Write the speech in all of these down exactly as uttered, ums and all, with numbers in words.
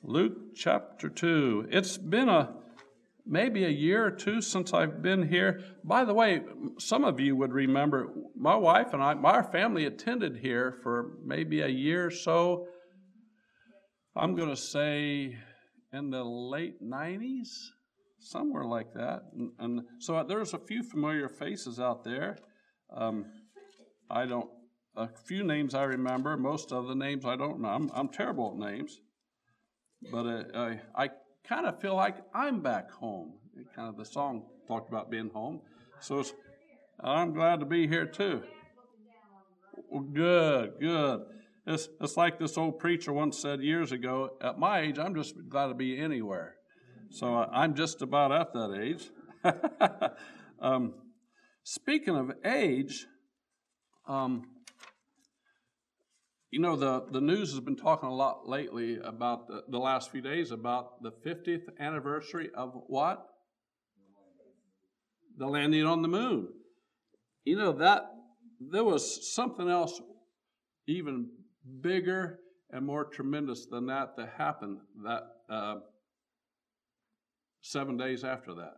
Luke chapter two. It's been a maybe a year or two since I've been here. By the way, some of you would remember my wife and I, my family attended here for maybe a year or so. I'm going to say in the late nineties, somewhere like that. And, and so there's a few familiar faces out there. Um, I don't, a few names I remember, most of the names I don't know. I'm, I'm terrible at names. But uh, I, I kind of feel like I'm back home. Kind of the song talked about being home. So it's, I'm glad to be here too. Well, good, good. It's, it's like this old preacher once said years ago, at my age, I'm just glad to be anywhere. So uh, I'm just about at that age. um, speaking of age, um, You know, the, the news has been talking a lot lately about the, the last few days about the fiftieth anniversary of what? The landing on the moon. You know, that there was something else even bigger and more tremendous than that that happened that uh, seven days after that.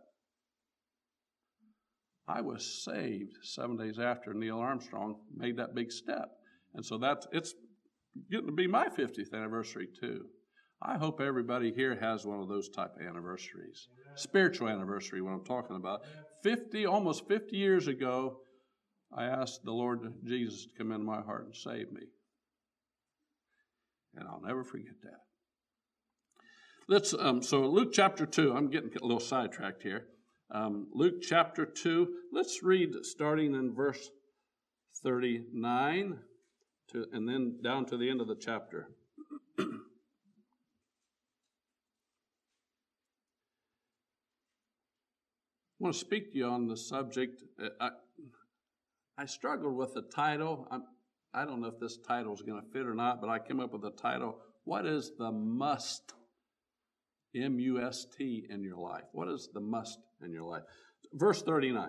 I was saved seven days after Neil Armstrong made that big step. And so that's, it's getting to be my fiftieth anniversary too. I hope everybody here has one of those type of anniversaries. Spiritual anniversary, what I'm talking about. fifty, almost fifty years ago, I asked the Lord Jesus to come into my heart and save me. And I'll never forget that. Let's, um, so Luke chapter two, I'm getting a little sidetracked here. Um, Luke chapter two, let's read starting in verse thirty-nine. To, and then down to the end of the chapter. I want to speak to you on the subject. I, I struggled with the title. I'm, I don't know if this title is going to fit or not, but I came up with the title, What is the must, M U S T, in your life? What is the must in your life? Verse thirty-nine.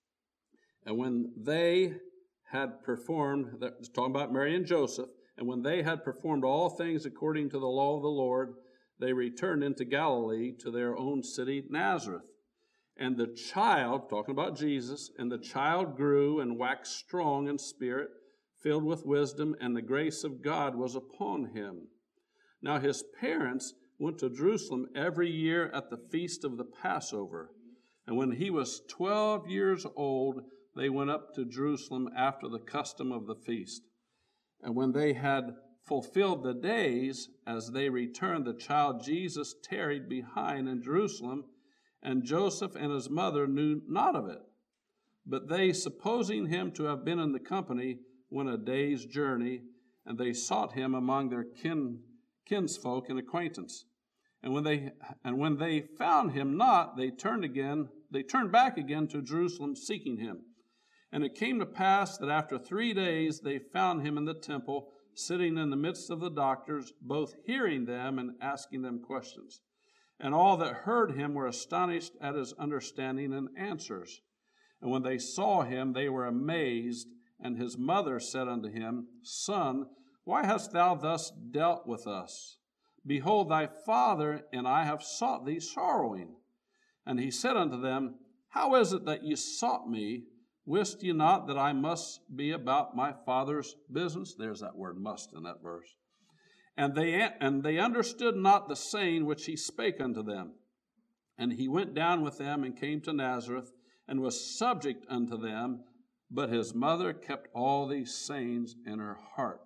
And when they had performed, that's talking about Mary and Joseph, and when they had performed all things according to the law of the Lord, they returned into Galilee to their own city, Nazareth. And the child, talking about Jesus, and the child grew and waxed strong in spirit, filled with wisdom, and the grace of God was upon him. Now his parents went to Jerusalem every year at the feast of the Passover. And when he was twelve years old, they went up to Jerusalem after the custom of the feast. And when they had fulfilled the days, as they returned, the child Jesus tarried behind in Jerusalem, and Joseph and his mother knew not of it. But they, supposing him to have been in the company, went a day's journey, and they sought him among their kin, kinsfolk and acquaintance. And when they and when they found him not, they turned again, they turned back again to Jerusalem, seeking him. And it came to pass that after three days they found him in the temple, sitting in the midst of the doctors, both hearing them and asking them questions. And all that heard him were astonished at his understanding and answers. And when they saw him, they were amazed. And his mother said unto him, Son, why hast thou thus dealt with us? Behold, thy father and I have sought thee sorrowing. And he said unto them, How is it that ye sought me? Wist ye not that I must be about my Father's business? There's that word must in that verse. And they, and they understood not the saying which he spake unto them. And he went down with them and came to Nazareth, and was subject unto them. But his mother kept all these sayings in her heart.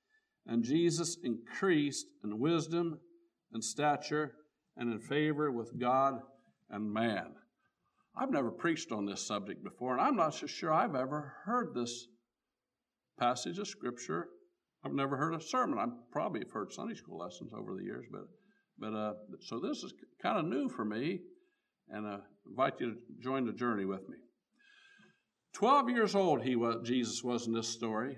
And Jesus increased in wisdom and stature and in favor with God and man. I've never preached on this subject before, and I'm not so sure I've ever heard this passage of Scripture. I've never heard a sermon. I probably have heard Sunday school lessons over the years, but but uh, so this is kind of new for me, and I uh, invite you to join the journey with me. Twelve years old, he was. Jesus was in this story.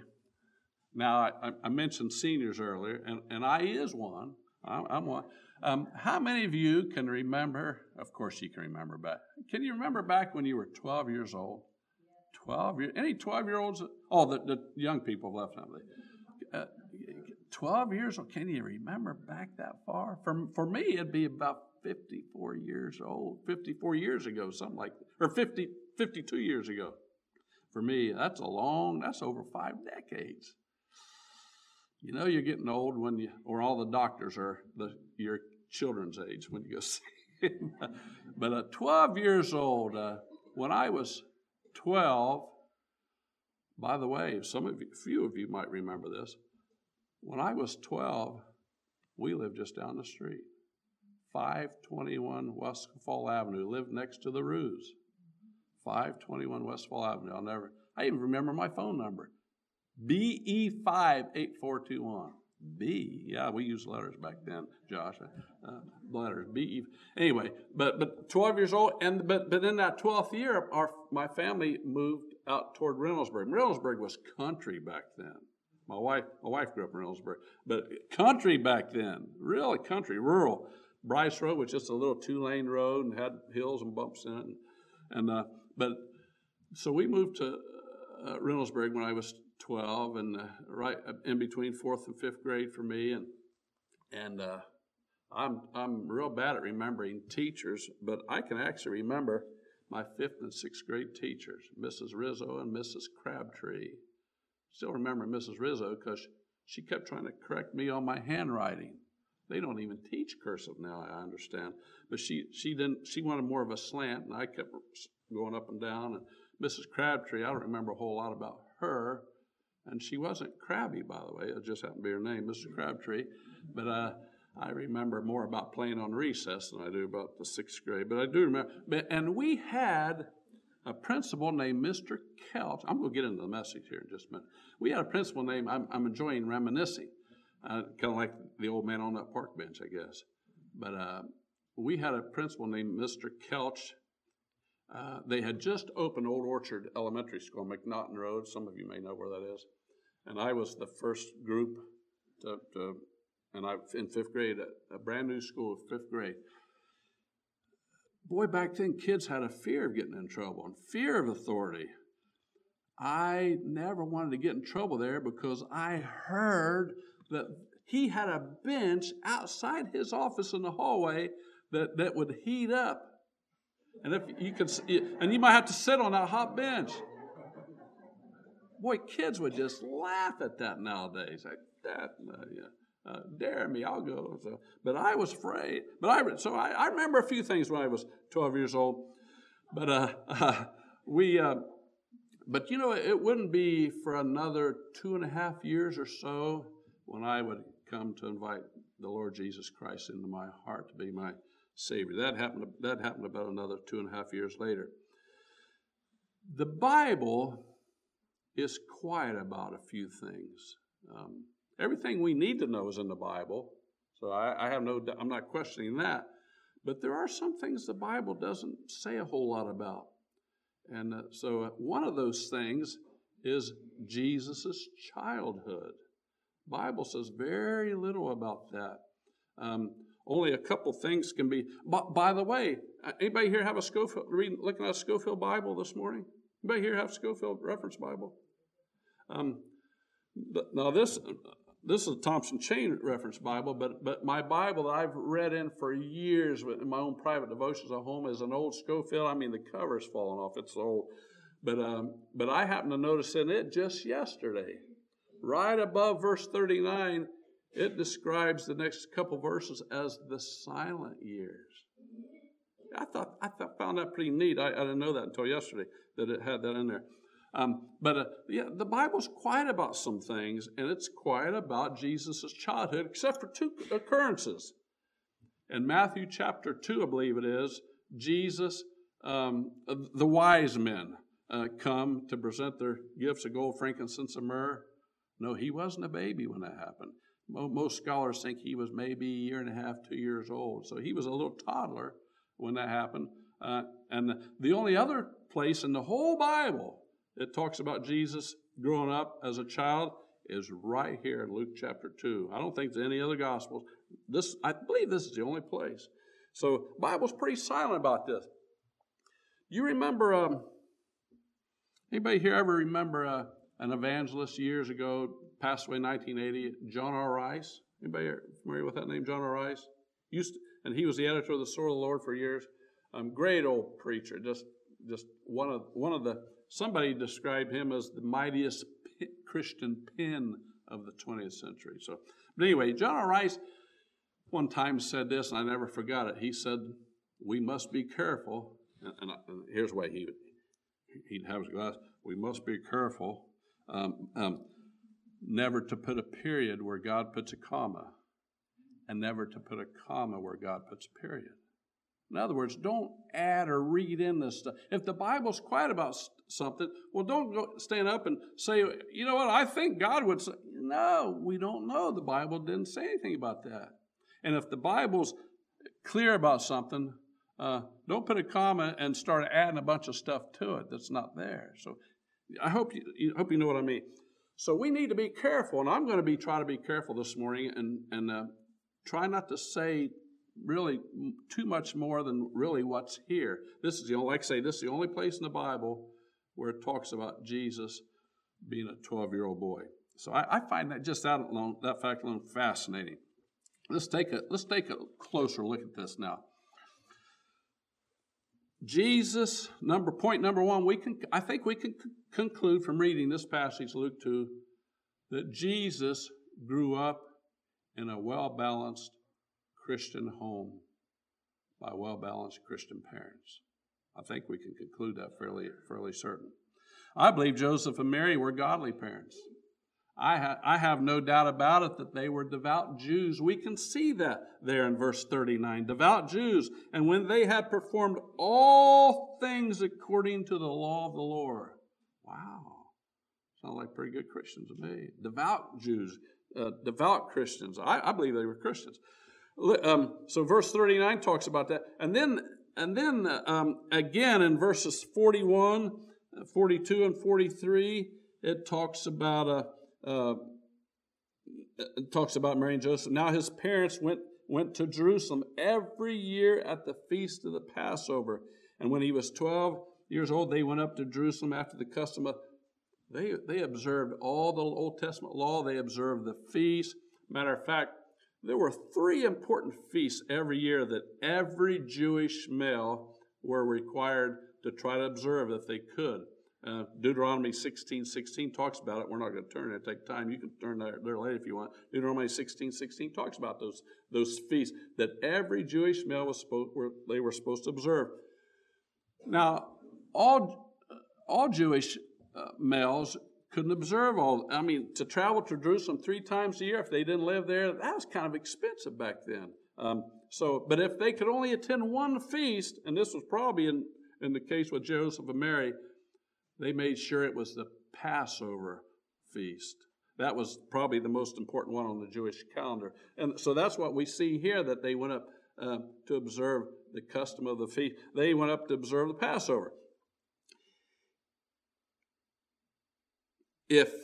Now I, I mentioned seniors earlier, and, and I is one. I'm, I'm one. Um, how many of you can remember, of course you can remember back, can you remember back when you were twelve years old? twelve years, any twelve-year-olds? Oh, the, the young people have left, haven't they? Uh, twelve years old. Can you remember back that far? For, for me, it'd be about fifty-four years old, fifty-four years ago, something like that, or fifty, fifty-two years ago. For me, that's a long, that's over five decades. You know you're getting old when you, or all the doctors are the, your children's age when you go see them. But at twelve years old, uh, when I was twelve, by the way, some of you, a few of you might remember this. When I was twelve, we lived just down the street. five twenty-one Westfall Avenue, lived next to the Ruse. five twenty-one Westfall Avenue. I'll never, I even remember my phone number. B E five eight four two one. B, yeah, we used letters back then, Josh. Uh, letters, B E. Anyway, but but twelve years old, and but but in that twelfth year, our my family moved out toward Reynoldsburg. Reynoldsburg was country back then. My wife, my wife grew up in Reynoldsburg, but country back then, really country, rural. Bryce Road was just a little two-lane road and had hills and bumps in it, and, and uh, but so we moved to uh, Reynoldsburg when I was twelve, and uh, right in between fourth and fifth grade for me, and and uh, I'm I'm real bad at remembering teachers, but I can actually remember my fifth and sixth grade teachers, Missus Rizzo and Missus Crabtree. Still remember Missus Rizzo because she kept trying to correct me on my handwriting. They don't even teach cursive now, I understand, but she she didn't. She wanted more of a slant, and I kept going up and down. And Missus Crabtree, I don't remember a whole lot about her. And she wasn't Crabby, by the way. It just happened to be her name, Missus Crabtree. But uh, I remember more about playing on recess than I do about the sixth grade. But I do remember. But, and we had a principal named Mister Kelch. I'm going to get into the message here in just a minute. We had a principal named, I'm, I'm enjoying reminiscing, uh, kind of like the old man on that park bench, I guess. But uh, we had a principal named Mister Kelch. Uh, they had just opened Old Orchard Elementary School, McNaughton Road. Some of you may know where that is. And I was the first group to, to and I in fifth grade, a, a brand new school, fifth grade. Boy, back then kids had a fear of getting in trouble and fear of authority. I never wanted to get in trouble there because I heard that he had a bench outside his office in the hallway that, that would heat up. And if you could, and you might have to sit on that hot bench. Boy, kids would just laugh at that nowadays. Like that, uh, yeah, uh, dare me, I'll go. So, but I was afraid. But I, so I, I remember a few things when I was twelve years old. But uh, uh, we, uh, but you know, it wouldn't be for another two and a half years or so when I would come to invite the Lord Jesus Christ into my heart to be my Savior. That happened. That happened about another two and a half years later. The Bible is quiet about a few things. Um, everything we need to know is in the Bible, so I, I have no. I'm not questioning that. But there are some things the Bible doesn't say a whole lot about, and uh, so uh, one of those things is Jesus' childhood. The Bible says very little about that. Um, Only a couple things can be. But by the way, anybody here have a Scofield, reading, looking at a Scofield Bible this morning? Anybody here have a Scofield Reference Bible? Um, but now this this is a Thompson Chain Reference Bible, but but my Bible that I've read in for years in my own private devotions at home is an old Scofield. I mean, the cover's fallen off; it's old. But um, but I happened to notice in it just yesterday, right above verse thirty-nine. It describes the next couple verses as the silent years. I thought I thought, found that pretty neat. I, I didn't know that until yesterday that it had that in there. Um, but uh, yeah, the Bible's quiet about some things, and it's quiet about Jesus' childhood, except for two occurrences. In Matthew chapter two, I believe it is, Jesus, um, the wise men uh, come to present their gifts of gold, frankincense, and myrrh. No, he wasn't a baby when that happened. Most scholars think he was maybe a year and a half, two years old. So he was a little toddler when that happened. Uh, and the only other place in the whole Bible that talks about Jesus growing up as a child is right here in Luke chapter two. I don't think there's any other Gospels. This, I believe this is the only place. So the Bible's pretty silent about this. You remember, um, anybody here ever remember uh, an evangelist years ago, passed away in nineteen eighty, John R. Rice. Anybody familiar with that name, John R. Rice? Used to, and he was the editor of the Sword of the Lord for years. Um, great old preacher, just just one of one of the. Somebody described him as the mightiest p- Christian pen of the twentieth century. So, but anyway, John R. Rice one time said this, and I never forgot it. He said, "We must be careful," and, and, and here's why he would he'd have his glass. We must be careful, um, um, never to put a period where God puts a comma, and never to put a comma where God puts a period. In other words, don't add or read in this stuff. If the Bible's quiet about something, well, don't go stand up and say, you know what, I think God would say. No, we don't know. The Bible didn't say anything about that. And if the Bible's clear about something, uh, don't put a comma and start adding a bunch of stuff to it that's not there. So I hope you, you hope you know what I mean. So we need to be careful, and I'm going to be trying to be careful this morning and, and uh, try not to say really too much more than really what's here. This is the only, like I say, this is the only place in the Bible where it talks about Jesus being a twelve-year-old boy. So I, I find that just that alone, that fact alone, fascinating. Let's take a let's take a closer look at this now. Jesus, number point number one, we can I think we can c- conclude from reading this passage, Luke two, that Jesus grew up in a well-balanced Christian home by well-balanced Christian parents. I think we can conclude that fairly, fairly certain. I believe Joseph and Mary were godly parents. I, ha- I have no doubt about it that they were devout Jews. We can see that there in verse thirty-nine. Devout Jews, and when they had performed all things according to the law of the Lord. Wow. Sound like pretty good Christians to me. Devout Jews, uh, devout Christians. I, I believe they were Christians. Um, so verse thirty-nine talks about that. And then, and then um, again in verses forty-one, forty-two, and forty-three, it talks about a, uh, it talks about Mary and Joseph. Now his parents went, went to Jerusalem every year at the feast of the Passover. And when he was twelve years old, they went up to Jerusalem after the custom of, they, they observed all the Old Testament law. They observed the feast. Matter of fact, there were three important feasts every year that every Jewish male were required to try to observe if they could. Uh, Deuteronomy sixteen sixteen talks about it. We're not going to turn it. Take time. You can turn there, there later if you want. Deuteronomy sixteen sixteen talks about those, those feasts that every Jewish male was supposed, were, they were supposed to observe. Now, all, all Jewish uh, males couldn't observe all. I mean, to travel to Jerusalem three times a year, if they didn't live there, that was kind of expensive back then. Um, so, but if they could only attend one feast, and this was probably in, in the case with Joseph and Mary, they made sure it was the Passover feast. That was probably the most important one on the Jewish calendar. And so that's what we see here, that they went up uh, to observe the custom of the feast. They went up to observe the Passover. If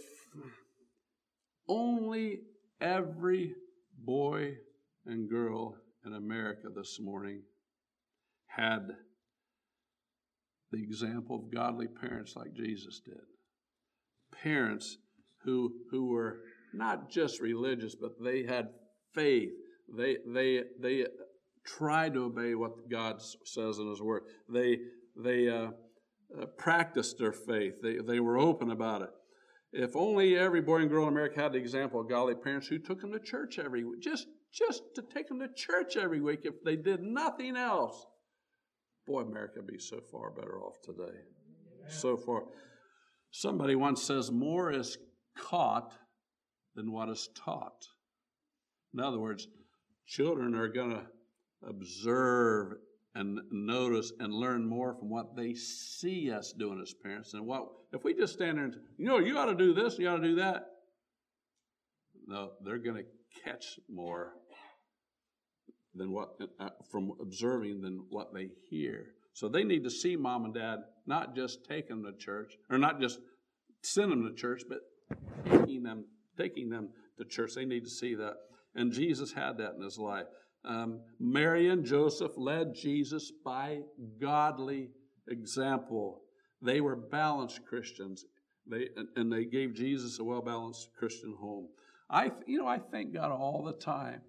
only every boy and girl in America this morning had the example of godly parents like Jesus did. Parents who who were not just religious, but they had faith. They they they tried to obey what God says in His Word. They they uh, uh, practiced their faith. They they were open about it. If only every boy and girl in America had the example of godly parents who took them to church every week, just, just to take them to church every week if they did nothing else. Boy, America would be so far better off today. Amen. So far. Somebody once says, more is caught than what is taught. In other words, children are going to observe and notice and learn more from what they see us doing as parents than what, if we just stand there and, you know, you ought to do this, you ought to do that. No, they're going to catch more than what, uh, from observing than what they hear. So they need to see mom and dad not just take them to church, or not just send them to church, but taking them, taking them to church. They need to see that. And Jesus had that in his life. Um, Mary and Joseph led Jesus by godly example. They were balanced Christians. They and they gave Jesus a well-balanced Christian home. I, you know, I thank God all the time.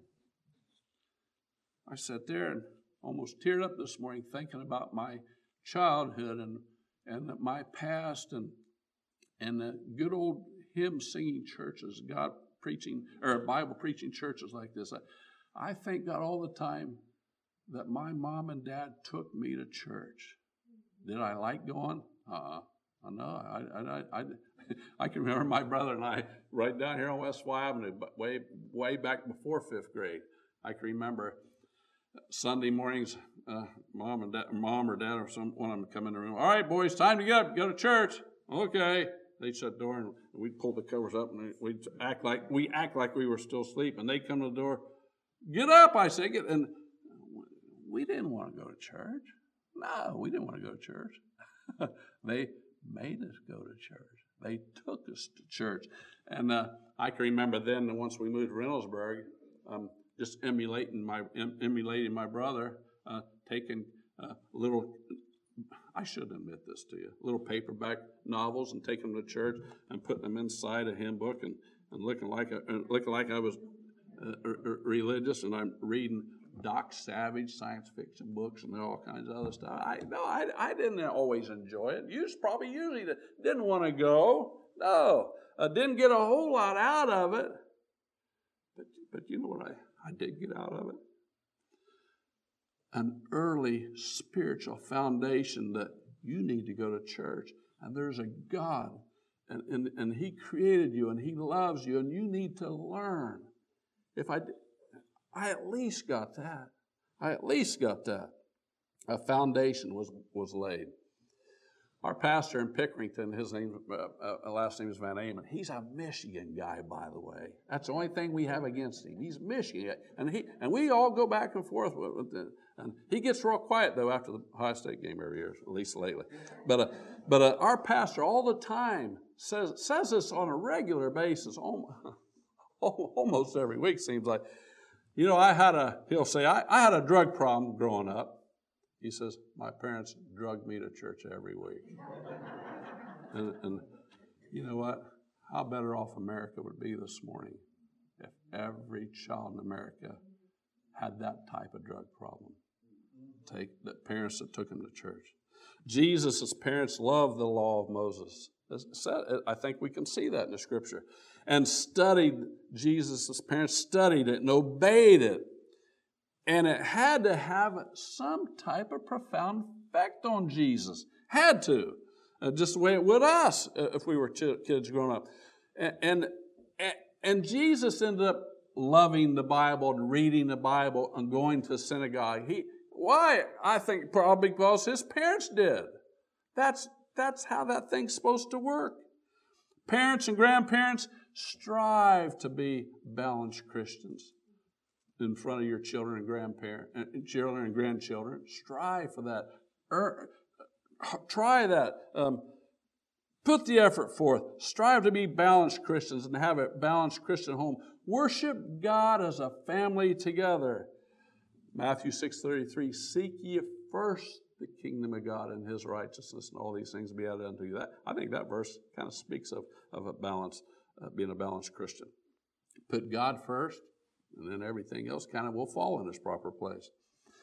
I sat there and almost teared up this morning thinking about my childhood and and my past and and the good old hymn singing churches, God preaching or Bible preaching churches like this. I, I thank God all the time that my mom and dad took me to church. Did I like going? Uh-uh. I know. I, I, I, I can remember my brother and I right down here on West Y Avenue, but way, way back before fifth grade. I can remember Sunday mornings, uh, mom and dad, mom or dad or some one of them come in the room. All right, boys, time to get up, go to church. Okay. They'd shut the door and we'd pull the covers up and we'd act like we act like we were still asleep. And they'd come to the door. Get up, I say, get. And we didn't want to go to church. No, we didn't want to go to church. They made us go to church. They took us to church. And uh, I can remember then, that once we moved to Reynoldsburg, um, just emulating my em, emulating my brother, uh, taking uh, little, I shouldn't admit this to you, little paperback novels and taking them to church and putting them inside a hymn book and, and looking like a, looking like I was uh, religious, and I'm reading Doc Savage science fiction books and all kinds of other stuff. I no, I, I didn't always enjoy it. You probably usually didn't want to go. No, I didn't get a whole lot out of it. But but you know what I, I did get out of it? An early spiritual foundation that you need to go to church, and there's a God, and, and, and He created you, and He loves you, and you need to learn. If I did, I at least got that. I at least got that. A foundation was, was laid. Our pastor in Pickerington, his name, uh, uh, last name is Van Amen. He's a Michigan guy, by the way. That's the only thing we have against him. He's Michigan, and he and we all go back and forth with, with the, and he gets real quiet though after the Ohio State game every year, at least lately. But uh, but uh, our pastor all the time says says this on a regular basis, almost, almost every week seems like. You know, I had a, he'll say, I, I had a drug problem growing up. He says, my parents drugged me to church every week. and, and you know what? How better off America would be this morning if every child in America had that type of drug problem. Take the parents that took them to church. Jesus' parents loved the law of Moses. I think we can see that in the scripture. And studied, Jesus' parents studied it and obeyed it. And it had to have some type of profound effect on Jesus. Had to. Uh, just the way it would us uh, if we were ch- kids growing up. And, and, and Jesus ended up loving the Bible and reading the Bible and going to synagogue. He, why? I think probably because his parents did. That's That's how that thing's supposed to work. Parents and grandparents, strive to be balanced Christians in front of your children and grandparents, children and grandchildren. Strive for that. Er, try that. Um, put the effort forth. Strive to be balanced Christians and have a balanced Christian home. Worship God as a family together. Matthew six thirty-three, seek ye first the kingdom of God and His righteousness, and all these things be added unto you. That, I think that verse kind of speaks of, of a balance, uh, being a balanced Christian. Put God first, and then everything else kind of will fall in its proper place.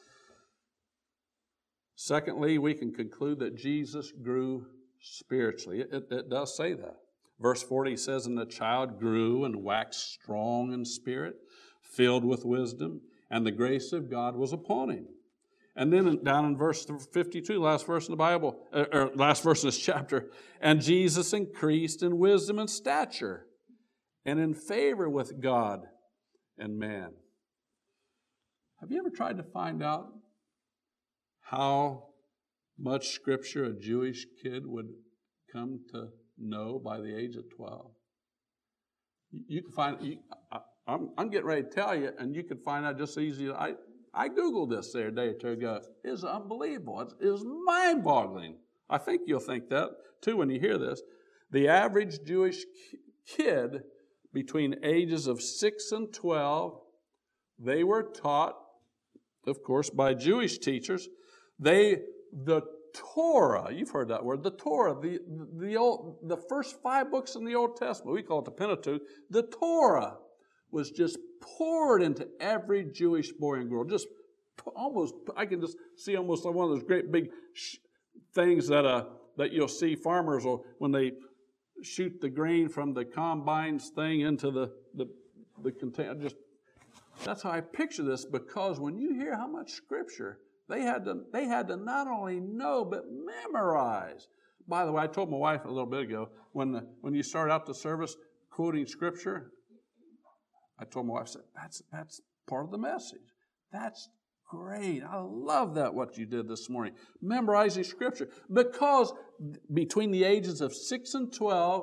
Secondly, we can conclude that Jesus grew spiritually. It, it, it does say that. Verse forty says, and the child grew and waxed strong in spirit, filled with wisdom, and the grace of God was upon him. And then down in verse fifty-two, last verse in the Bible, or last verse in this chapter, and Jesus increased in wisdom and stature and in favor with God and man. Have you ever tried to find out how much Scripture a Jewish kid would come to know by the age of twelve? You can find, you, I, I'm, I'm getting ready to tell you, and you can find out just as easy. I, I Googled this there a day or two ago. It's unbelievable. It's, it's mind-boggling. I think you'll think that, too, when you hear this. The average Jewish kid between ages of six and twelve, they were taught, of course, by Jewish teachers. They, the Torah, you've heard that word, the Torah, the, the, old, the first five books in the Old Testament, we call it the Pentateuch, the Torah was just poured into every Jewish boy and girl. Just almost, I can just see almost like one of those great big sh- things that uh, that you'll see farmers will, when they shoot the grain from the combines thing into the, the, the container. Just, that's how I picture this, because when you hear how much Scripture they had to, they had to not only know, but memorize. By the way, I told my wife a little bit ago, when, the, when you start out the service quoting Scripture, I told my wife, I said, that's, that's part of the message. That's great. I love that, what you did this morning, memorizing Scripture. Because between the ages of six and twelve,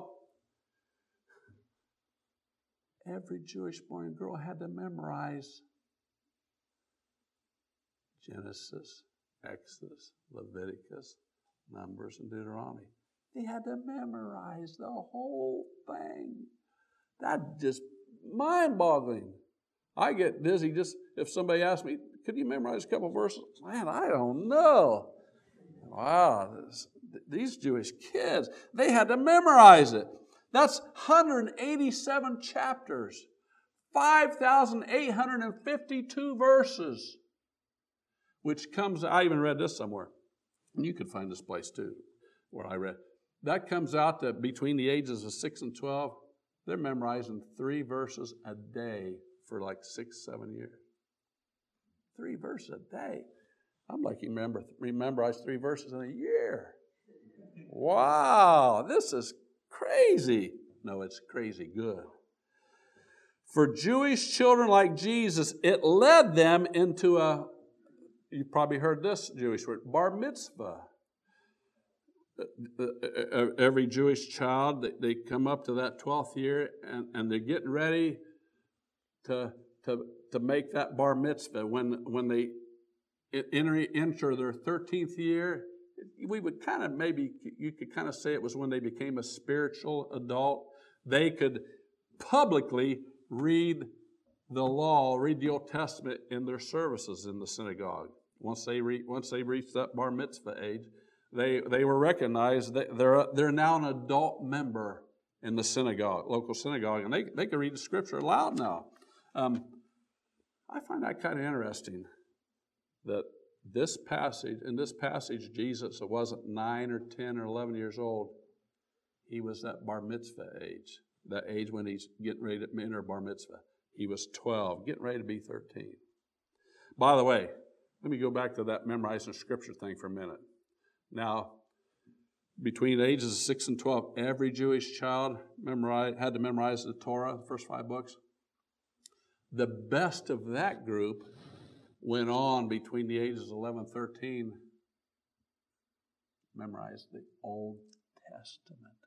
every Jewish boy and girl had to memorize Genesis, Exodus, Leviticus, Numbers, and Deuteronomy. They had to memorize the whole thing. That just mind-boggling. I get dizzy just if somebody asks me, could you memorize a couple verses? Man, I don't know. Wow, this, these Jewish kids, they had to memorize it. That's one hundred eighty-seven chapters, five thousand eight hundred fifty-two verses, which comes, I even read this somewhere, and you could find this place too, where I read. That comes out that between the ages of six and twelve, they're memorizing three verses a day for like six, seven years. Three verses a day. I'm like, you remember, memorize three verses in a year. Wow, this is crazy. No, it's crazy good. For Jewish children like Jesus, it led them into a, you probably heard this Jewish word, bar mitzvah. Every Jewish child, they come up to that twelfth year and, and they're getting ready to, to, to make that bar mitzvah. When, when they enter, enter their thirteenth year, we would kind of maybe, you could kind of say it was when they became a spiritual adult. They could publicly read the law, read the Old Testament in their services in the synagogue. Once they, re, once they reached that bar mitzvah age, They they were recognized that they're they're now an adult member in the synagogue, local synagogue, and they, they can read the Scripture aloud now. Um, I find that kind of interesting that this passage, in this passage, Jesus wasn't nine or ten or eleven years old. He was that bar mitzvah age, that age when he's getting ready to enter bar mitzvah. He was twelve, getting ready to be thirteen. By the way, let me go back to that memorizing Scripture thing for a minute. Now, between the ages of six and twelve, every Jewish child memorized, had to memorize the Torah, the first five books. The best of that group went on between the ages of eleven and thirteen, memorized the Old Testament.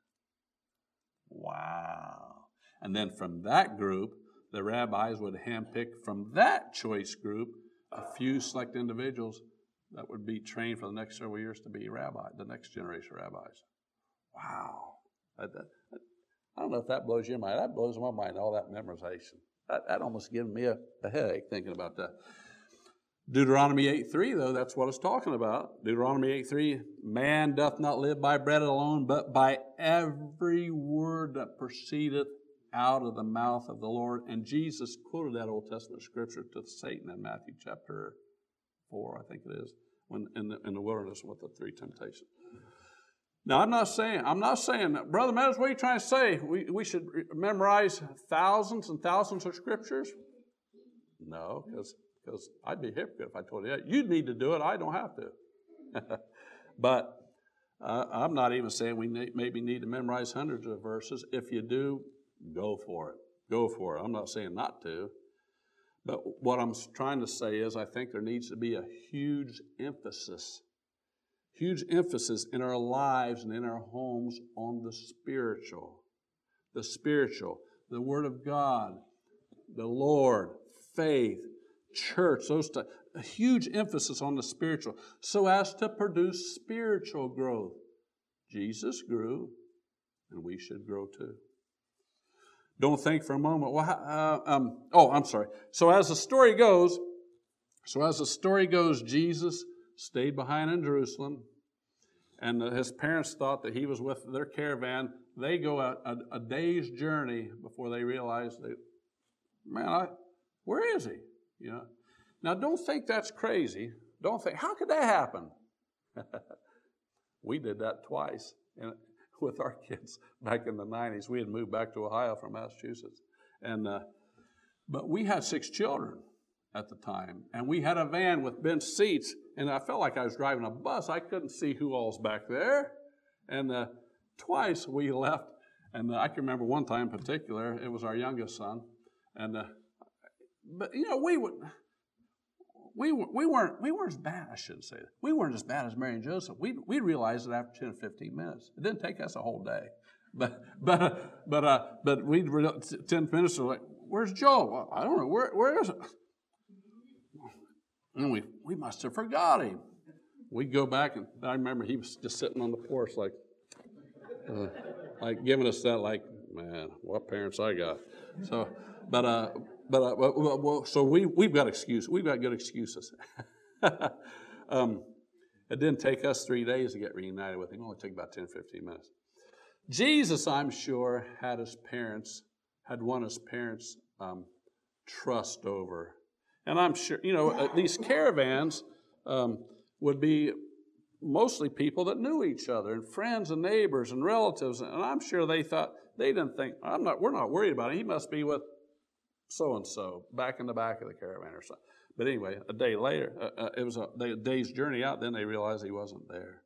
Wow. And then from that group, the rabbis would handpick from that choice group a few select individuals that would be trained for the next several years to be rabbi, the next generation of rabbis. Wow. That, that, that, I don't know if that blows your mind. That blows my mind, all that memorization. That, that almost gives me a, a headache thinking about that. Deuteronomy eight three, though, that's what it's talking about. Deuteronomy eight three, man doth not live by bread alone, but by every word that proceedeth out of the mouth of the Lord. And Jesus quoted that Old Testament scripture to Satan in Matthew chapter four, I think it is, when in the, in the wilderness with the three temptations. Now, I'm not saying, I'm not saying, Brother Meadows, what are you trying to say? We, we should memorize thousands and thousands of scriptures? No, because because I'd be a hypocrite if I told you that. You'd need to do it. I don't have to. But uh, I'm not even saying we need, maybe need to memorize hundreds of verses. If you do, go for it. Go for it. I'm not saying not to. But what I'm trying to say is I think there needs to be a huge emphasis, huge emphasis in our lives and in our homes on the spiritual. The spiritual, the Word of God, the Lord, faith, church, those t- a huge emphasis on the spiritual so as to produce spiritual growth. Jesus grew, and we should grow too. Don't think for a moment, well, uh, um, oh, I'm sorry. So as the story goes, so as the story goes, Jesus stayed behind in Jerusalem. and his parents thought that he was with their caravan. They go a, a, a day's journey before they realize that, man, I, where is he? You know. Now, don't think that's crazy. Don't think, how could that happen? We did that twice and with our kids back in the nineties. We had moved back to Ohio from Massachusetts, and uh, but we had six children at the time, and we had a van with bench seats, and I felt like I was driving a bus. I couldn't see who all's back there, and uh, twice we left, and uh, I can remember one time in particular, it was our youngest son, and uh, but you know we would. We, we, weren't, we weren't as bad, I shouldn't say that. We weren't as bad as Mary and Joseph. We, we realized it after ten or fifteen minutes. It didn't take us a whole day. But but but uh, but we ten minutes were like, where's Joel? Well, I don't know. Where where is it? And we we must have forgot him. We'd go back, and I remember he was just sitting on the porch like, uh, like giving us that like, man, what parents I got. So, but uh. But uh, well, well, so we we've got excuses. We've got good excuses. um, it didn't take us three days to get reunited with him. It only took about ten, fifteen minutes. Jesus, I'm sure, had his parents, had won his parents' um, trust over. And I'm sure, you know, uh, these caravans um, would be mostly people that knew each other, and friends and neighbors and relatives. And I'm sure they thought, they didn't think, I'm not, we're not worried about it. He must be with so-and-so back in the back of the caravan or something. But anyway, a day later, uh, uh, it was a, a day's journey out, then they realized he wasn't there.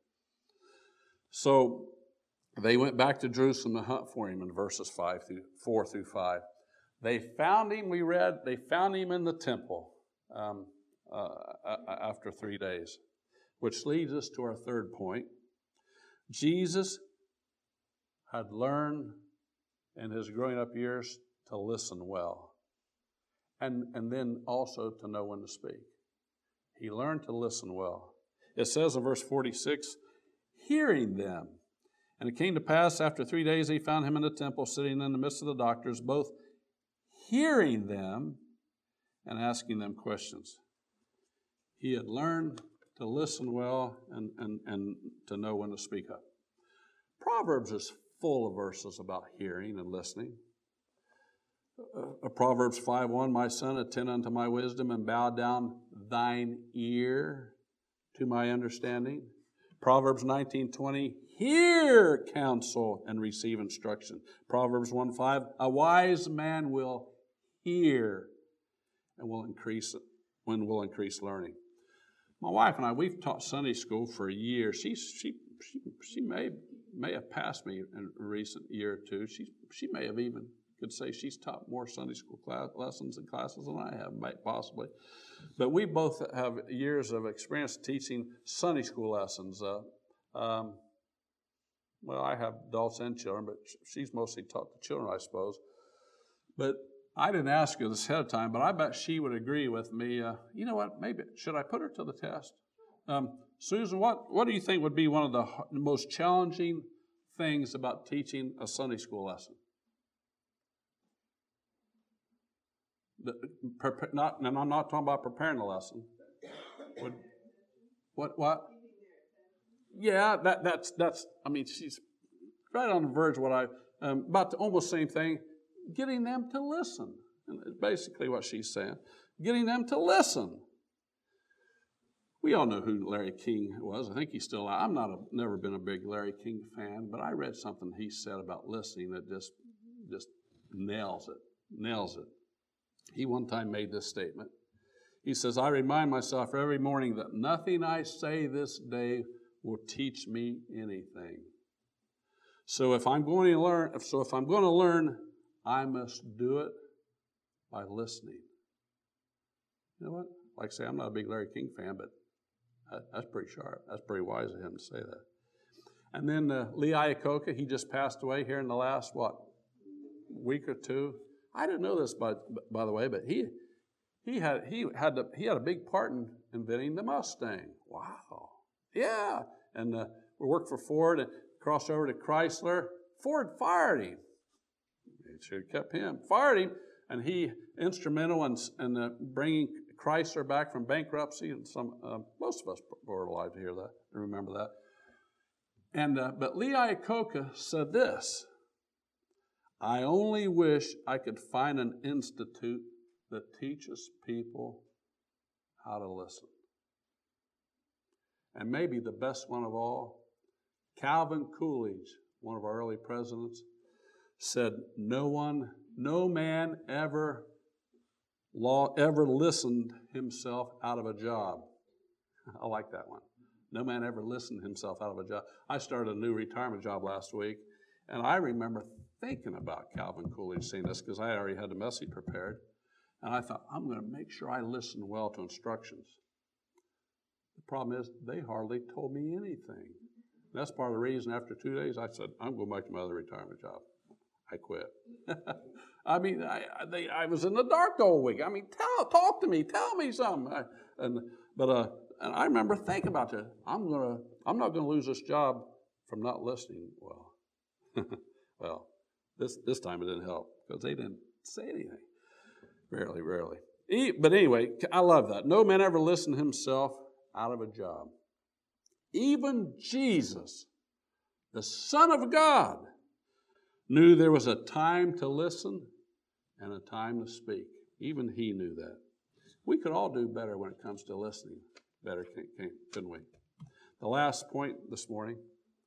So they went back to Jerusalem to hunt for him in verses five through four through five. They found him, we read, they found him in the temple um, uh, after three days, which leads us to our third point. Jesus had learned in his growing up years to listen well. And, and then also to know when to speak. He learned to listen well. It says in verse forty-six, hearing them. And it came to pass after three days he found him in the temple, sitting in the midst of the doctors, both hearing them and asking them questions. He had learned to listen well and, and, and to know when to speak up. Proverbs is full of verses about hearing and listening. Uh, Proverbs five one, my son, attend unto my wisdom and bow down thine ear to my understanding. Proverbs nineteen twenty, hear counsel and receive instruction. Proverbs one five, a wise man will hear and will increase when will increase learning. My wife and I, we've taught Sunday school for a year. She she she she may may have passed me in a recent year or two. She she may have even could say she's taught more Sunday school class, lessons and classes than I have, possibly. But we both have years of experience teaching Sunday school lessons. Uh, um, well, I have adults and children, but she's mostly taught the children, I suppose. But I didn't ask her this ahead of time, but I bet she would agree with me. Uh, you know what? Maybe, should I put her to the test? Um, Susan, what, what do you think would be one of the most challenging things about teaching a Sunday school lesson? The, prepare, not, and I'm not talking about preparing a lesson. What? What? What? Yeah, that that's that's. I mean, she's right on the verge of what I um, about the almost same thing. Getting them to listen, and it's basically what she's saying. Getting them to listen. We all know who Larry King was. I think he's still out. I'm not a, never been a big Larry King fan, but I read something he said about listening that just just nails it. Nails it. He one time made this statement. He says, I remind myself every morning that nothing I say this day will teach me anything. So if I'm going to learn, so if I'm going to learn, I must do it by listening. You know what? Like I say, I'm not a big Larry King fan, but that's pretty sharp. That's pretty wise of him to say that. And then uh, Lee Iacocca, he just passed away here in the last, what, week or two. I didn't know this, by, by the way, but he he had he had the, he had a big part in inventing the Mustang. Wow, yeah. And uh, we worked for Ford and crossed over to Chrysler. Ford fired him. It should have kept him. Fired him, and he instrumental in, in uh, bringing Chrysler back from bankruptcy. And some uh, most of us were alive to hear that, to remember that. And uh, but Lee Iacocca said this: I only wish I could find an institute that teaches people how to listen. And maybe the best one of all, Calvin Coolidge, one of our early presidents, said, no one, no man ever law ever listened himself out of a job. I like that one. No man ever listened himself out of a job. I started a new retirement job last week, and I remember thinking about Calvin Coolidge saying this because I already had the message prepared. And I thought, I'm going to make sure I listen well to instructions. The problem is, they hardly told me anything. That's part of the reason after two days I said, I'm going back to my other retirement job. I quit. I mean, I, I, they, I was in the dark the whole week. I mean, tell, talk to me, tell me something. I, and but uh, and I remember thinking about that. I'm gonna, I'm not going to lose this job from not listening well. well, this this time it didn't help because they didn't say anything. Rarely, rarely. But anyway, I love that. No man ever listened himself out of a job. Even Jesus, the Son of God, knew there was a time to listen and a time to speak. Even he knew that. We could all do better when it comes to listening. Better, couldn't we? The last point this morning,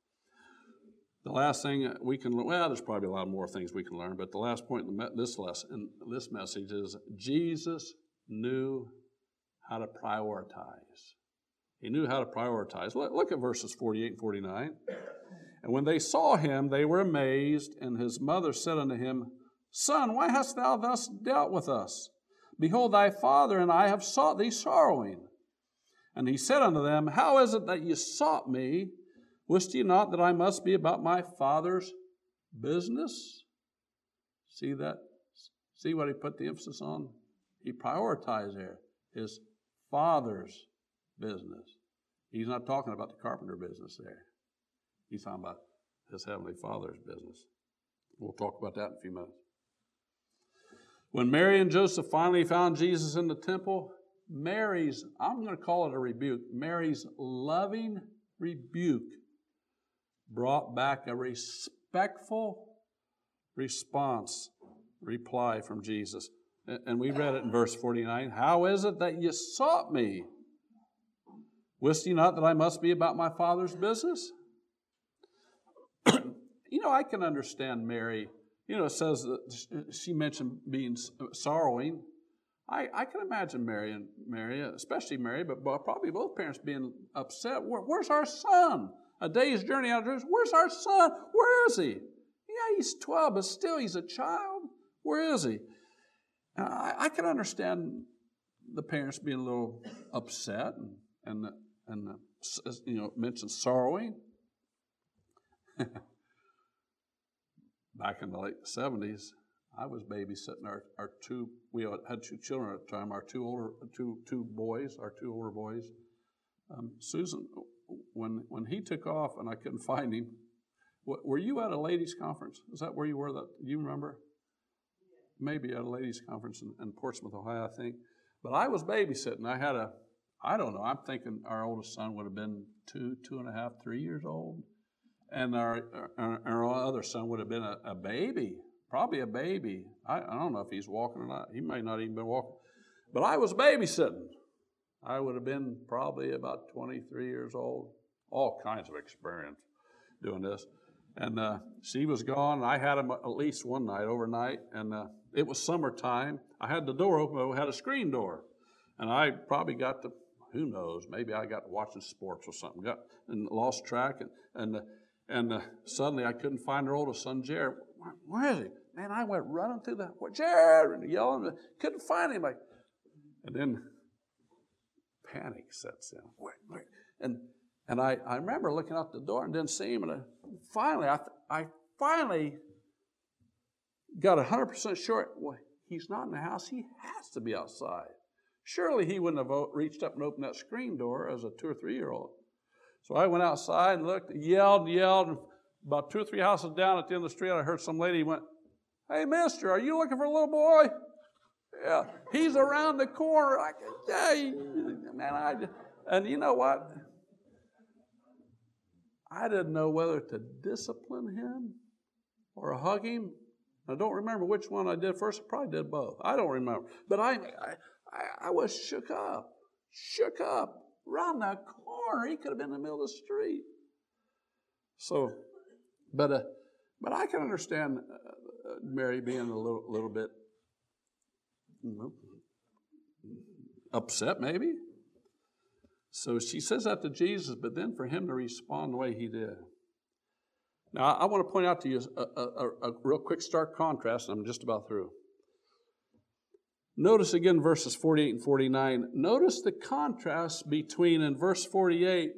the last thing we can learn, well, there's probably a lot more things we can learn, but the last point in this lesson, in this message is Jesus knew how to prioritize. He knew how to prioritize. Look at verses forty-eight and forty-nine. And when they saw him, they were amazed, and his mother said unto him, Son, why hast thou thus dealt with us? Behold, thy father and I have sought thee sorrowing. And he said unto them, How is it that ye sought me? Wist ye not that I must be about my Father's business? See that? See what he put the emphasis on? He prioritized there. His Father's business. He's not talking about the carpenter business there. He's talking about his Heavenly Father's business. We'll talk about that in a few minutes. When Mary and Joseph finally found Jesus in the temple, Mary's, I'm going to call it a rebuke, Mary's loving rebuke brought back a respectful response, reply from Jesus. And we read it in verse forty-nine. How is it that you sought me? Wist ye not that I must be about my Father's business? You know, I can understand Mary. You know, it says that she mentioned being sorrowing. I, I can imagine Mary and Mary, especially Mary, but probably both parents being upset. Where, where's our son? A day's journey out of Jerusalem. Where's our son? Where is he? Yeah, he's twelve, but still he's a child. Where is he? And I, I can understand the parents being a little upset and and and you know mention sorrowing. Back in the late seventies, I was babysitting our, our two. We had two children at the time. Our two older two two boys. Our two older boys. Um, Susan, when when he took off and I couldn't find him, what, were you at a ladies' conference? Is that where you were? That do you remember? Maybe at a ladies' conference in, in Portsmouth, Ohio, I think. But I was babysitting. I had a, I don't know. I'm thinking our oldest son would have been two, two and a half, three years old, and our our, our other son would have been a, a baby, probably a baby. I, I don't know if he's walking or not. He may not even been walking. But I was babysitting. I would have been probably about twenty-three years old. All kinds of experience doing this. And uh, she was gone. I had him at least one night, overnight, and uh, it was summertime. I had the door open, but we had a screen door. And I probably got to, who knows, maybe I got to watching sports or something, got and lost track. And and, uh, and uh, suddenly I couldn't find our oldest son, Jared. Where, where is he? Man, I went running through the, where, Jared, and yelling, couldn't find him. Like, and then panic sets in. Wait, wait. And and I, I remember looking out the door and didn't see him. And I, finally, I I finally got one hundred percent sure, well, he's not in the house. He has to be outside. Surely he wouldn't have reached up and opened that screen door as a two or three-year-old. So I went outside and looked, yelled and yelled. And about two or three houses down at the end of the street, I heard some lady went, "Hey, mister, are you looking for a little boy?" Yeah, he's around the corner. Like, yeah, man, I, and you know what? I didn't know whether to discipline him or hug him. I don't remember which one I did first. I probably did both. I don't remember. But I, I, I was shook up, shook up. Around the corner, he could have been in the middle of the street. So, but uh, but I can understand uh, Mary being a little little bit you know, upset, maybe. So she says that to Jesus, but then for him to respond the way he did. Now, I want to point out to you a, a, a real quick stark contrast, and I'm just about through. Notice again verses forty-eight and forty-nine. Notice the contrast between, in verse forty-eight,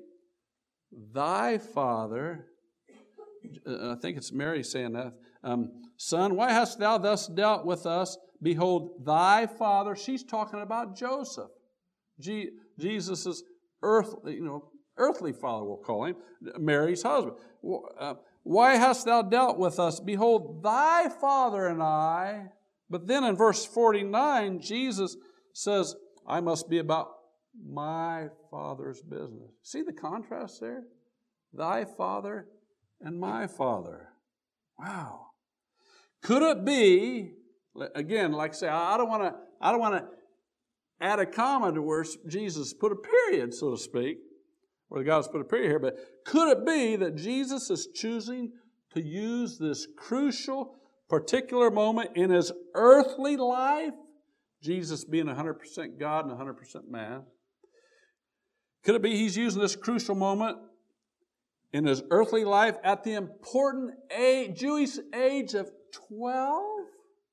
thy Father, uh, I think it's Mary saying that, um, Son, why hast thou thus dealt with us? Behold, thy Father, she's talking about Joseph. Je- Jesus' earthly, you know, earthly father, we'll call him, Mary's husband. Uh, why hast thou dealt with us? Behold, thy Father and I. But then in verse forty-nine, Jesus says, I must be about my Father's business. See the contrast there? Thy Father and my Father. Wow. Could it be, again, like I say, I don't want to, I don't want to add a comma to where Jesus put a period, so to speak, where God's put a period here, but could it be that Jesus is choosing to use this crucial, particular moment in his earthly life, Jesus being one hundred percent God and one hundred percent man, could it be he's using this crucial moment in his earthly life at the important age, Jewish age of twelve?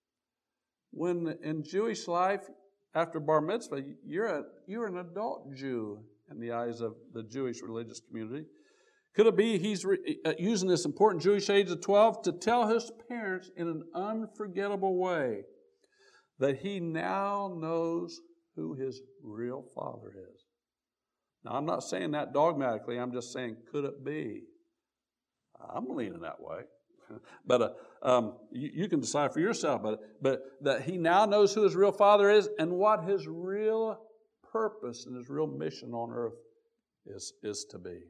When in Jewish life, after bar mitzvah, you're, a, you're an adult Jew in the eyes of the Jewish religious community. Could it be he's re, uh, using this important Jewish age of twelve to tell his parents in an unforgettable way that he now knows who his real father is? Now, I'm not saying that dogmatically. I'm just saying, could it be? I'm leaning that way. But uh, um, you, you can decide for yourself. But, but that he now knows who his real father is and what his real purpose and his real mission on earth is, is to be.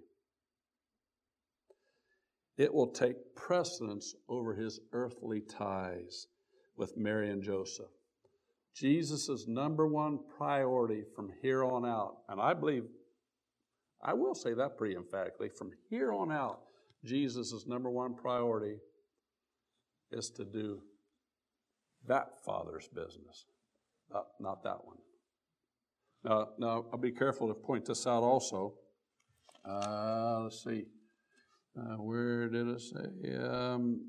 It will take precedence over his earthly ties with Mary and Joseph. Jesus' number one priority from here on out, and I believe, I will say that pretty emphatically, from here on out, Jesus' number one priority is to do that Father's business, not, not that one. Now, now, I'll be careful to point this out also. Uh, let's see. Uh, where did it say? Um,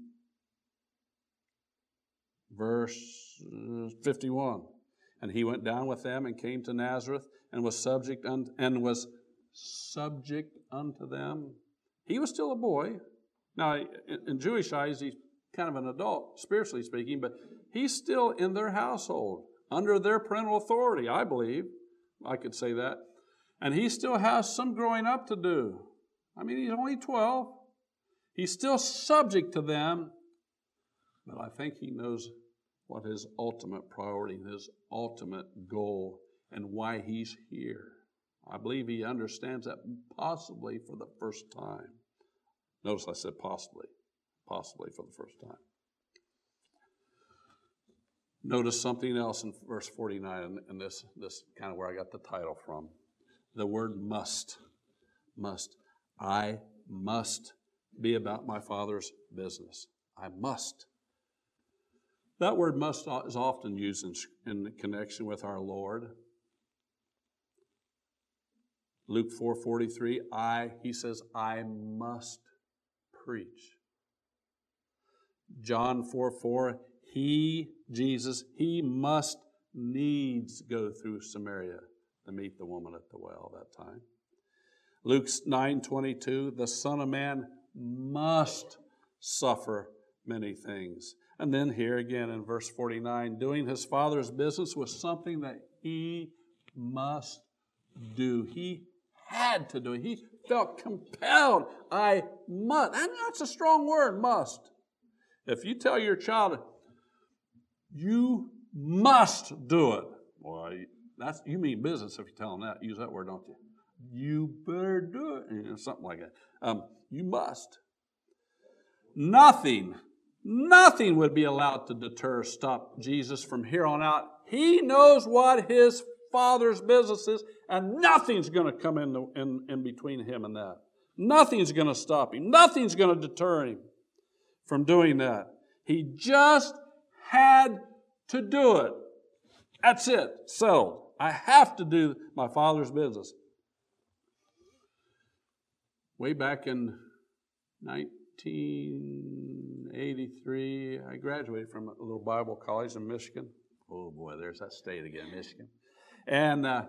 verse fifty-one. And he went down with them and came to Nazareth and was subject un- and was subject unto them. He was still a boy. Now, in, in Jewish eyes, he's kind of an adult, spiritually speaking, but he's still in their household, under their parental authority, I believe. I could say that. And he still has some growing up to do. I mean, he's only twelve. He's still subject to them, but I think he knows what his ultimate priority, his ultimate goal, and why he's here. I believe he understands that possibly for the first time. Notice I said possibly, possibly for the first time. Notice something else in verse forty-nine, and this, this kind of where I got the title from. The word must. Must. I must be about my Father's business. I must. That word must is often used in, in connection with our Lord. Luke four forty-three, I, he says, I must preach. John four four, he, Jesus, he must needs go through Samaria to meet the woman at the well that time. Luke nine twenty-two, the Son of Man must suffer many things. And then here again in verse forty-nine, doing his Father's business was something that he must do. He had to do it. He felt compelled. I must. And that's a strong word, must. If you tell your child, you must do it, well, that's, you mean business if you tell them that. Use that word, don't you? You better do it. You know, something like that. Um, you must. Nothing, nothing would be allowed to deter, stop Jesus from here on out. He knows what his Father's business is, and nothing's going to come in, the, in, in between him and that. Nothing's going to stop him. Nothing's going to deter him from doing that. He just had to do it. That's it. Settled. I have to do my Father's business. Way back in nineteen eighty-three, I graduated from a little Bible college in Michigan. Oh boy, there's that state again, Michigan. And uh,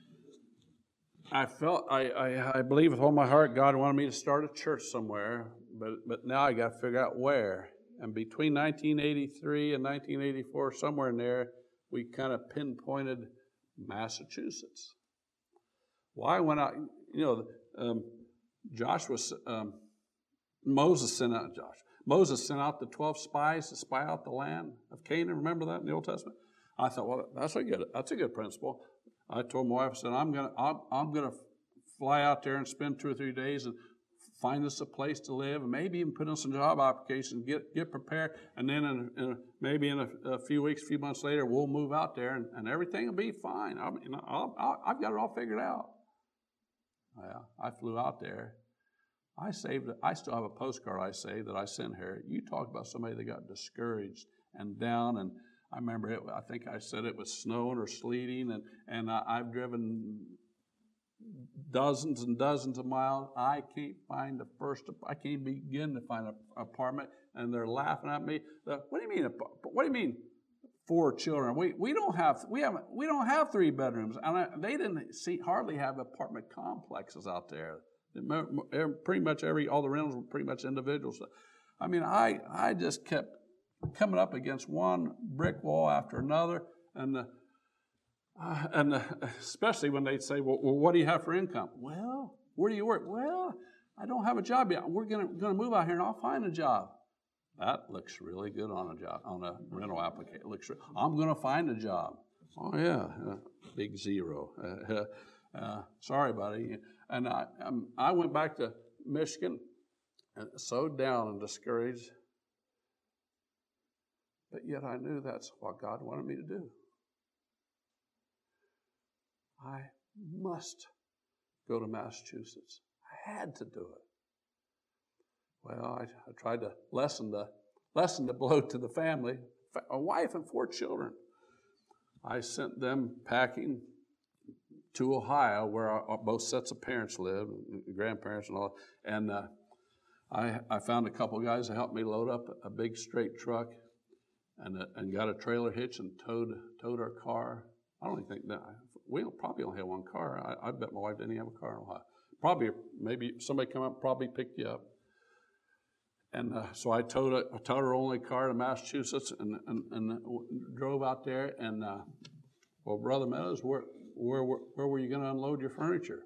I felt, I, I, I believe with all my heart, God wanted me to start a church somewhere, but, but now I got to figure out where. And between nineteen eighty-three and nineteen eighty-four, somewhere in there, we kind of pinpointed Massachusetts. Why? When I, you know, um, Joshua, um, Moses sent out Josh. Moses sent out the twelve spies to spy out the land of Canaan. Remember that in the Old Testament? I thought, well, that's a good, that's a good principle. I told my wife, I said, I'm gonna, I'm, I'm gonna fly out there and spend two or three days and find us a place to live, and maybe even put in some job applications, get get prepared, and then in a, in a, maybe in a, a few weeks, a few months later, we'll move out there, and, and everything will be fine. I mean, I'll, I'll, I've got it all figured out. Well, I flew out there. I saved. I still have a postcard I saved that I sent her. You talk about somebody that got discouraged and down, and I remember it. I think I said it was snowing or sleeting, and and I, I've driven dozens and dozens of miles. I can't find the first. I can't begin to find an apartment, and they're laughing at me. What do you mean? What do you mean? Four children. We we don't have we haven't we don't have three bedrooms, and I, they didn't see hardly have apartment complexes out there. Pretty much every all the rentals were pretty much individuals. I mean, I I just kept coming up against one brick wall after another, and the, uh, and the, especially when they'd say, well, well, what do you have for income? Well, where do you work? Well, I don't have a job yet. We're gonna gonna move out here, and I'll find a job. That looks really good on a job, on a rental application. It looks. I'm going to find a job. Oh yeah, uh, big zero. Uh, uh, sorry, buddy. And I, um, I went back to Michigan, and so down and discouraged. But yet I knew that's what God wanted me to do. I must go to Massachusetts. I had to do it. Well, I, I tried to lessen the lessen the blow to the family, a wife and four children. I sent them packing to Ohio, where our, our, both sets of parents live, grandparents and all. And uh, I I found a couple of guys to help me load up a big straight truck, and uh, and got a trailer hitch and towed towed our car. I don't even think that we probably only had one car. I, I bet my wife didn't even have a car in Ohio. Probably maybe somebody come up and probably picked you up. And uh, so I towed, a, I towed our only car to Massachusetts and, and, and drove out there. And, uh, well, Brother Meadows, where, where, where, where were you going to unload your furniture?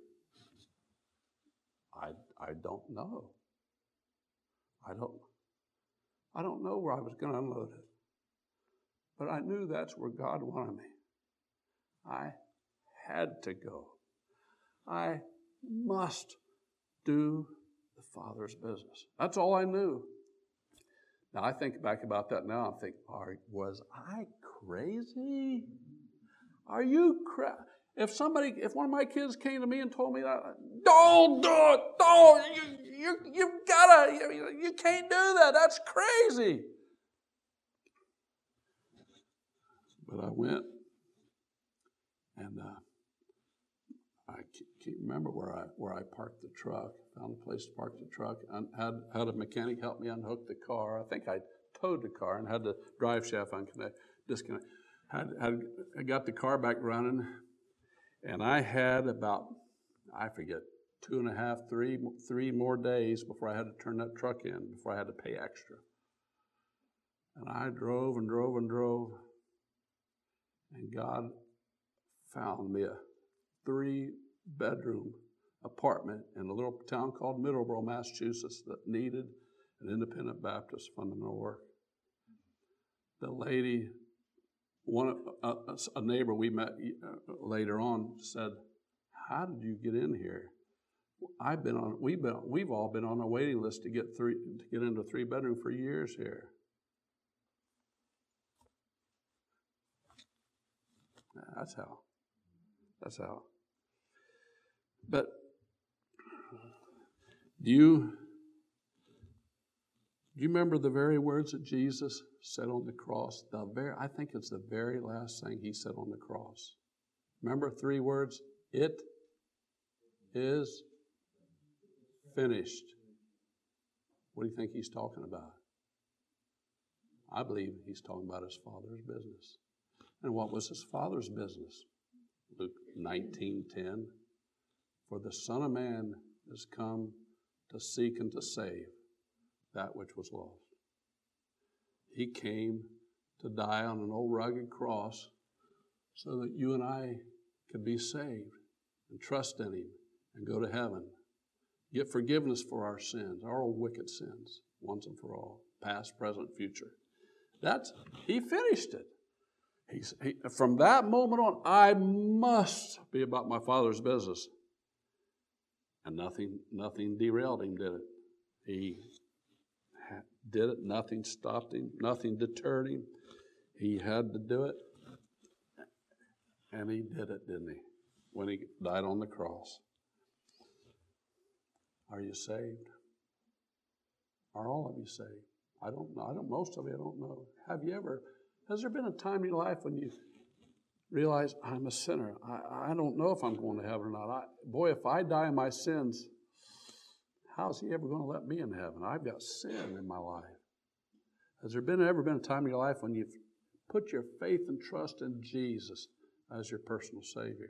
I, I don't know. I don't, I don't know where I was going to unload it. But I knew that's where God wanted me. I had to go. I must do the Father's business. That's all I knew. Now, I think back about that now. I think, was I crazy? Are you crazy? If somebody, if one of my kids came to me and told me that, don't do it, don't, you, you, you've gotta, you, you can't do that. That's crazy. But I went, and uh, I can't remember where I where I parked the truck. Found a place to park the truck, and had had a mechanic help me unhook the car. I think I towed the car and had the drive shaft unconnect, disconnect. Had had I got the car back running, and I had about I forget two and a half, three three more days before I had to turn that truck in, before I had to pay extra. And I drove and drove and drove, and God found me a three-bedroom apartment in a little town called Middleborough, Massachusetts, that needed an independent Baptist fundamental work. The lady, one a, a neighbor we met later on, said, how did you get in here? I've been on, we've been, we've all been on a waiting list to get three, to get into a three bedroom for years here. That's how. That's how. But do you, do you remember the very words that Jesus said on the cross? The very, I think it's the very last thing he said on the cross. Remember three words? It is finished. What do you think he's talking about? I believe he's talking about his Father's business. And what was his Father's business? Luke nineteen ten. For the Son of Man has come to seek and to save that which was lost. He came to die on an old rugged cross so that you and I could be saved and trust in him and go to heaven. Get forgiveness for our sins, our old wicked sins, once and for all, past, present, future. That's, he finished it. He's, he, from that moment on, I must be about my Father's business. And nothing, nothing derailed him, did it? He did it. Nothing stopped him. Nothing deterred him. He had to do it. And he did it, didn't he? When he died on the cross. Are you saved? Are all of you saved? I don't know. I don't. Most of you, I don't know. Have you ever? Has there been a time in your life when you realize I'm a sinner? I, I don't know if I'm going to heaven or not. I, boy, if I die in my sins, how's he ever going to let me in heaven? I've got sin in my life. Has there been ever been a time in your life when you've put your faith and trust in Jesus as your personal Savior?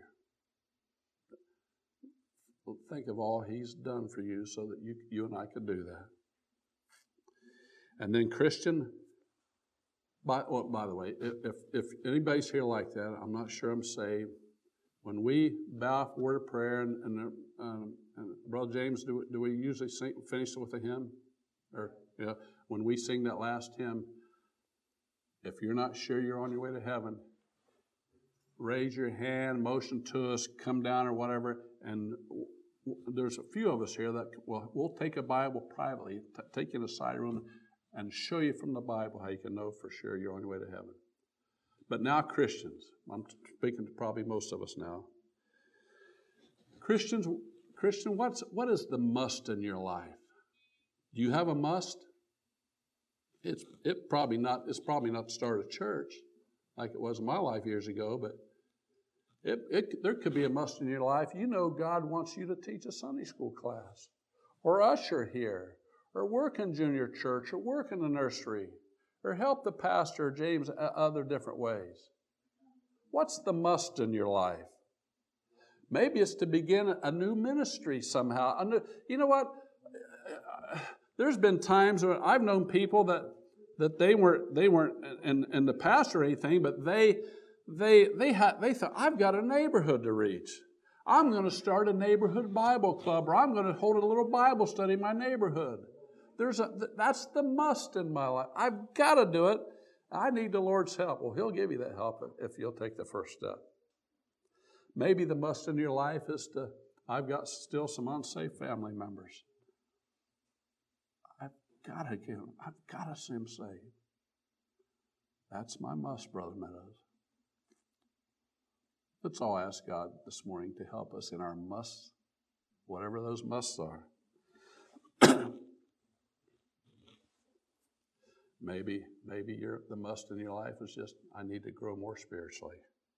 Think of all he's done for you so that you, you and I could do that. And then Christian, by, well, by the way, if, if anybody's here like that, I'm not sure I'm saved. When we bow for a word of prayer, and, and, um, and Brother James, do, do we usually sing, finish with a hymn? Or, yeah, when we sing that last hymn, if you're not sure you're on your way to heaven, raise your hand, motion to us, come down or whatever, and w- w- there's a few of us here that will we'll take a Bible privately, t- take you in a side room, and show you from the Bible how you can know for sure you're on your way to heaven. But now Christians, I'm speaking to probably most of us now. Christians, Christian, what's what is the must in your life? Do you have a must? It's it probably not. It's probably not to start a church like it was in my life years ago, but it, it there could be a must in your life. You know, God wants you to teach a Sunday school class, or usher here, or work in junior church, or work in the nursery, or help the pastor, James, other different ways. What's the must in your life? Maybe it's to begin a new ministry somehow. A new, you know what? There's been times when I've known people that that they weren't they weren't in, in the pastor or anything, but they they they had they thought, I've got a neighborhood to reach. I'm going to start a neighborhood Bible club, or I'm going to hold a little Bible study in my neighborhood. There's a that's the must in my life. I've got to do it. I need the Lord's help. Well, He'll give you that help if you'll take the first step. Maybe the must in your life is to, I've got still some unsafe family members. I've got to get them. I've got to see them saved. That's my must, Brother Meadows. Let's all ask God this morning to help us in our musts, whatever those musts are. maybe, maybe your, the must in your life is just, I need to grow more spiritually.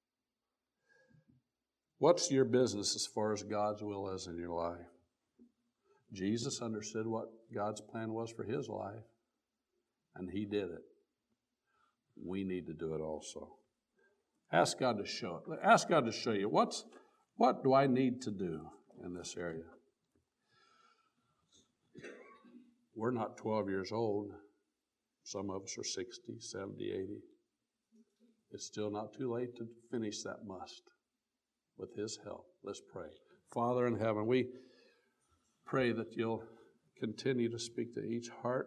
What's your business as far as God's will is in your life? Jesus understood what God's plan was for his life, and he did it. We need to do it also. Ask God to show it. Ask God to show you, what's, what do I need to do in this area? We're not twelve years old. Some of us are sixty, seventy, eighty. It's still not too late to finish that must. With his help. Let's pray. Father in heaven, we pray that you'll continue to speak to each heart.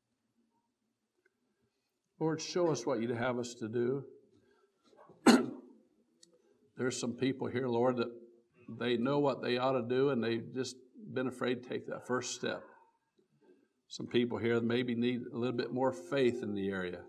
Lord, show us what you'd have us to do. There's some people here, Lord, that they know what they ought to do, and they've just been afraid to take that first step. Some people here maybe need a little bit more faith in the area.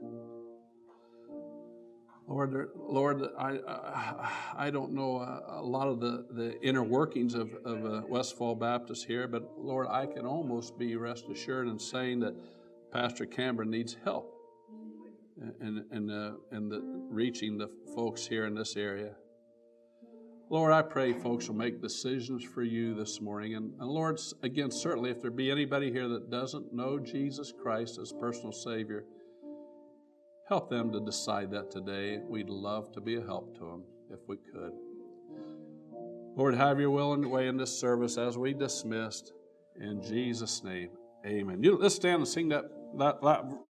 Lord, Lord, I I, I don't know a, a lot of the, the inner workings of, of uh, Westfall Baptist here, but Lord, I can almost be rest assured in saying that Pastor Cameron needs help in, in, uh, in the, reaching the folks here in this area. Lord, I pray folks will make decisions for you this morning. And, and Lord, again, certainly if there be anybody here that doesn't know Jesus Christ as personal Savior, help them to decide that today. We'd love to be a help to them if we could. Lord, have your will and way in this service as we dismissed. In Jesus' name, amen. You, let's stand and sing that, that, that